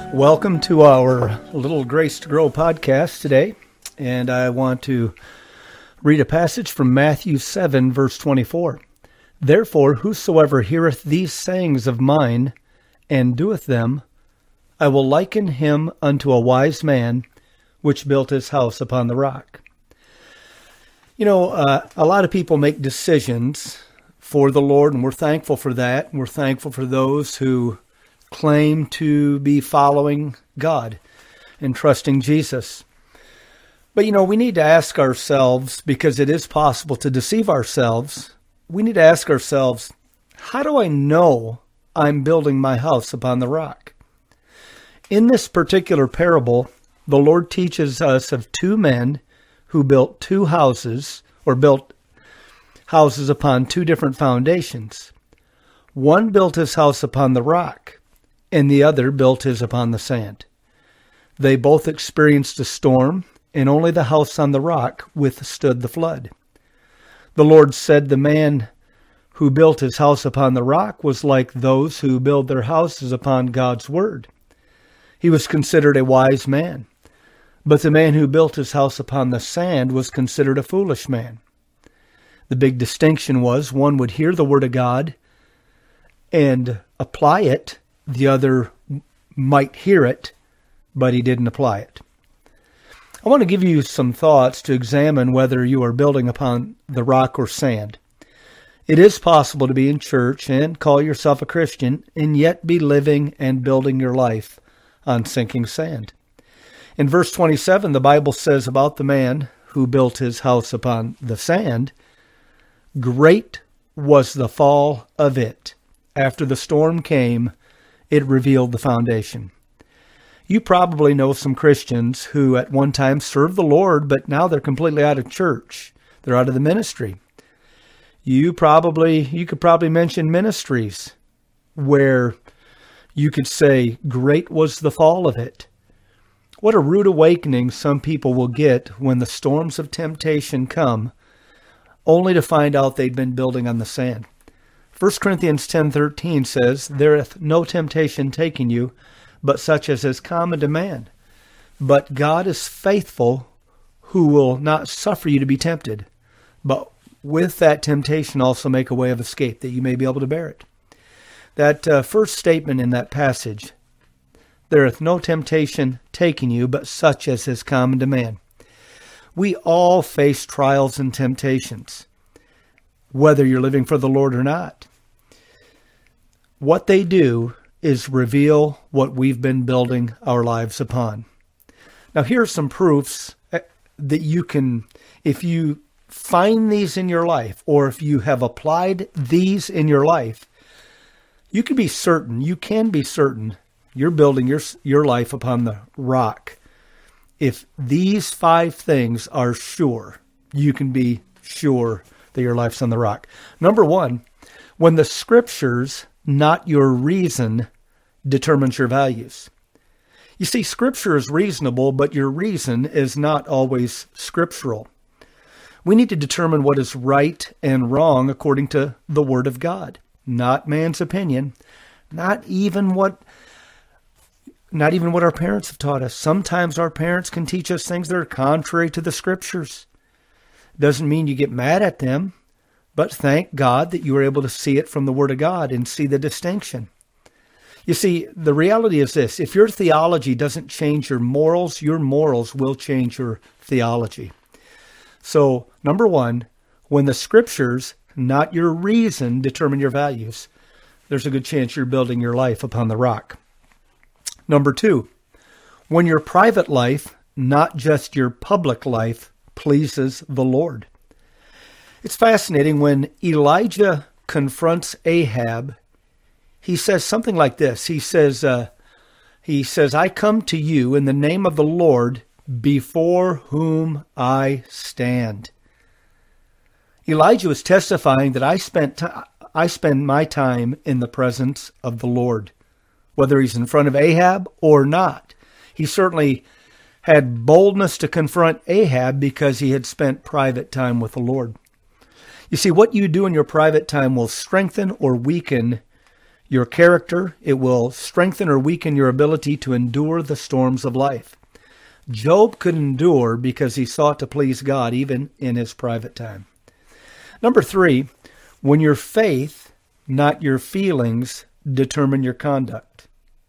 Welcome to our little Grace to Grow podcast today, and I want to read a passage from Matthew 7, verse 24. Therefore, whosoever heareth these sayings of mine, and doeth them, I will liken him unto a wise man, which built his house upon the rock. You know, a lot of people make decisions for the Lord, and we're thankful for that. We're thankful for those who claim to be following God and trusting Jesus. But, you know, we need to ask ourselves, because it is possible to deceive ourselves, we need to ask ourselves, how do I know I'm building my house upon the rock? In this particular parable, the Lord teaches us of two men who built two houses, or built houses upon two different foundations. One built his house upon the rock, and the other built his upon the sand. They both experienced a storm, and only the house on the rock withstood the flood. The Lord said the man who built his house upon the rock was like those who build their houses upon God's word. He was considered a wise man, but the man who built his house upon the sand was considered a foolish man. The big distinction was one would hear the word of God and apply it. The other might hear it, but he didn't apply it. I want to give you some thoughts to examine whether you are building upon the rock or sand. It is possible to be in church and call yourself a Christian and yet be living and building your life on sinking sand. In verse 27, the Bible says about the man who built his house upon the sand, great was the fall of it. After the storm came, it revealed the foundation. You probably know some Christians who at one time served the Lord, but now they're completely out of church. They're out of the ministry. You could probably mention ministries where you could say, great was the fall of it. What a rude awakening some people will get when the storms of temptation come, only to find out they'd been building on the sand. 1 Corinthians 10:13 says, There hath no temptation taken you, but such as is common to man. But God is faithful, who will not suffer you to be tempted, but with that temptation also make a way of escape, that you may be able to bear it. That first statement in that passage, there hath no temptation taken you, but such as is common to man. We all face trials and temptations, whether you're living for the Lord or not. What they do is reveal what we've been building our lives upon. Now, here are some proofs that you can, if you find these in your life, or if you have applied these in your life, you can be certain you're building your life upon the rock. If these 5 things are sure, you can be sure that your life's on the rock. Number 1, when the Scriptures, not your reason, determines your values. You see, Scripture is reasonable, but your reason is not always scriptural. We need to determine what is right and wrong according to the Word of God, not man's opinion, not even what our parents have taught us. Sometimes our parents can teach us things that are contrary to the Scriptures. Doesn't mean you get mad at them, but thank God that you were able to see it from the Word of God and see the distinction. You see, the reality is this: if your theology doesn't change your morals will change your theology. So, number 1, when the Scriptures, not your reason, determine your values, there's a good chance you're building your life upon the rock. Number 2, when your private life, not just your public life, pleases the Lord. It's fascinating when Elijah confronts Ahab, he says something like this. He says, I come to you in the name of the Lord before whom I stand. Elijah was testifying that I spend my time in the presence of the Lord, whether he's in front of Ahab or not. He certainly had boldness to confront Ahab because he had spent private time with the Lord. You see, what you do in your private time will strengthen or weaken your character. It will strengthen or weaken your ability to endure the storms of life. Job could endure because he sought to please God even in his private time. Number 3, when your faith, not your feelings, determine your conduct.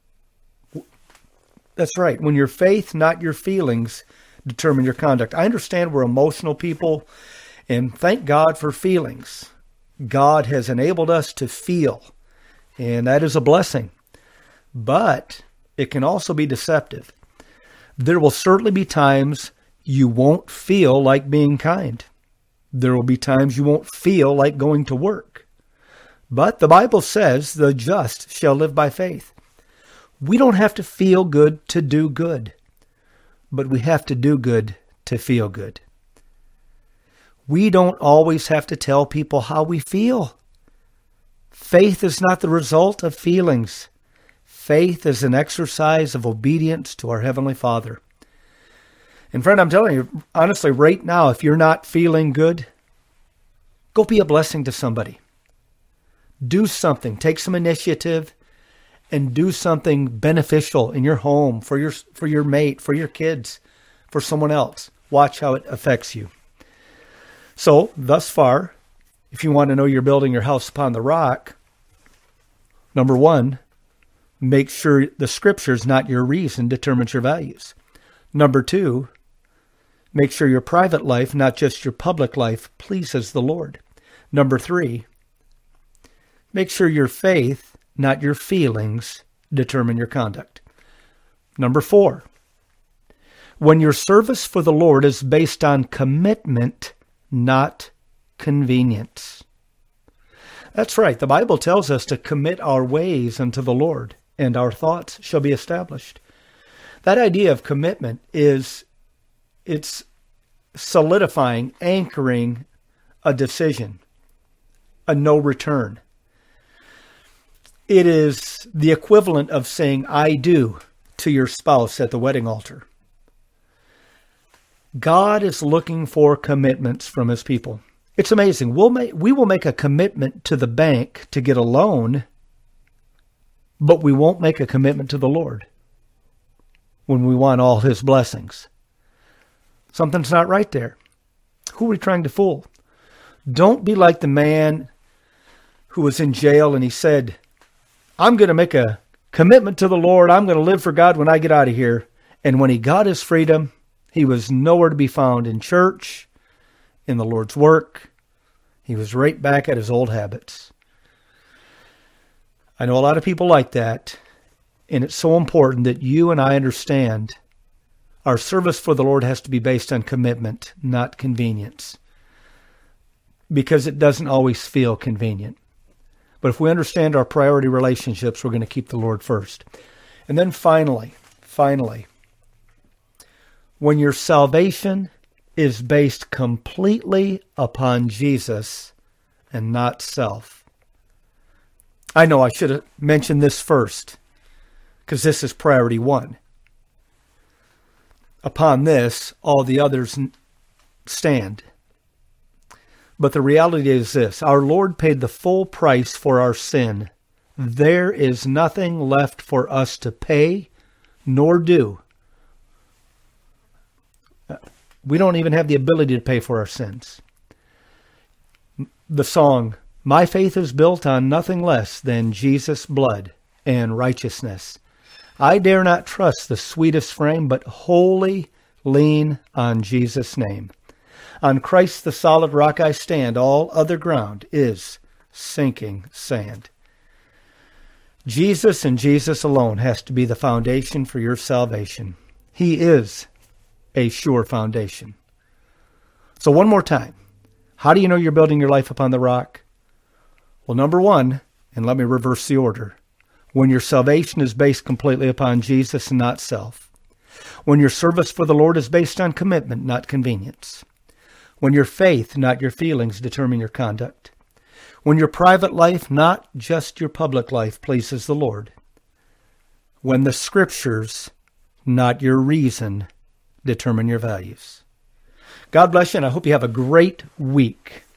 That's right. When your faith, not your feelings, determine your conduct. I understand we're emotional people, and thank God for feelings. God has enabled us to feel, and that is a blessing. But it can also be deceptive. There will certainly be times you won't feel like being kind. There will be times you won't feel like going to work. But the Bible says the just shall live by faith. We don't have to feel good to do good, but we have to do good to feel good. We don't always have to tell people how we feel. Faith is not the result of feelings. Faith is an exercise of obedience to our Heavenly Father. And friend, I'm telling you, honestly, right now, if you're not feeling good, go be a blessing to somebody. Do something. Take some initiative and do something beneficial in your home, for your mate, for your kids, for someone else. Watch how it affects you. So, thus far, if you want to know you're building your house upon the rock, number 1, make sure the Scriptures, not your reason, determines your values. Number 2, make sure your private life, not just your public life, pleases the Lord. Number 3, make sure your faith, not your feelings, determine your conduct. Number 4, when your service for the Lord is based on commitment, not convenience. That's right. The Bible tells us to commit our ways unto the Lord, and our thoughts shall be established. That idea of commitment it's solidifying, anchoring a decision, a no return. It is the equivalent of saying, I do, to your spouse at the wedding altar. God is looking for commitments from his people. It's amazing. We will make a commitment to the bank to get a loan, but we won't make a commitment to the Lord when we want all his blessings. Something's not right there. Who are we trying to fool? Don't be like the man who was in jail and he said, I'm going to make a commitment to the Lord. I'm going to live for God when I get out of here. And when he got his freedom, he was nowhere to be found in church, in the Lord's work. He was right back at his old habits. I know a lot of people like that, and it's so important that you and I understand our service for the Lord has to be based on commitment, not convenience, because it doesn't always feel convenient. But if we understand our priority relationships, we're going to keep the Lord first. And then finally, when your salvation is based completely upon Jesus and not self. I know I should have mentioned this first, because this is priority 1. Upon this, all the others stand. But the reality is this: our Lord paid the full price for our sin. There is nothing left for us to pay nor do. We don't even have the ability to pay for our sins. The song, My faith is built on nothing less than Jesus' blood and righteousness. I dare not trust the sweetest frame, but wholly lean on Jesus' name. On Christ the solid rock I stand, all other ground is sinking sand. Jesus and Jesus alone has to be the foundation for your salvation. He is a sure foundation. So one more time, how do you know you're building your life upon the rock? Well, number 1, and let me reverse the order, when your salvation is based completely upon Jesus and not self. When your service for the Lord is based on commitment, not convenience. When your faith, not your feelings, determine your conduct. When your private life, not just your public life, pleases the Lord. When the Scriptures, not your reason, determine your values. God bless you, and I hope you have a great week.